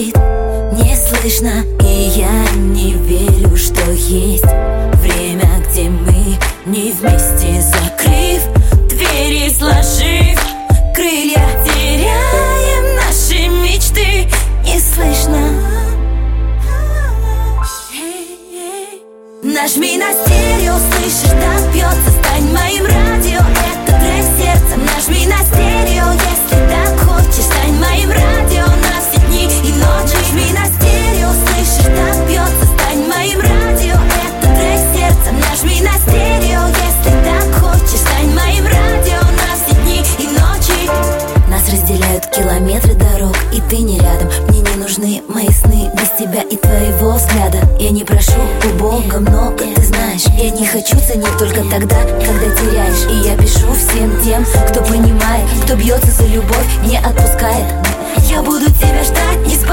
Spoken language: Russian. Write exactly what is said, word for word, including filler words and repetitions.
молчит, не слышно. И я не верю, что есть время, где мы не вместе, закрыв двери, сложив крылья, теряем наши мечты. Не слышно. Нажми на стерео, слышишь, так бьется. Стань моим радио, это трек сердца. Нажми на стерео, если так хочешь. Стань моим радио на все дни и ночи. Нажми на стерео, слышишь, так бьется. Стань моим радио, это трек сердца. Нажми на стерео, если так хочешь. Стань моим радио на все дни и ночи. Нас разделяют километры дорог, и ты не рядом. Мне не нужны мои сны без тебя и твоего взгляда. Я не прошу у Бога много, ты знаешь. Я не хочу ценить только тогда, когда теряешь. И я пишу всем тем, кто понимает, кто бьется за любовь, не отпускает. Я буду тебя ждать, не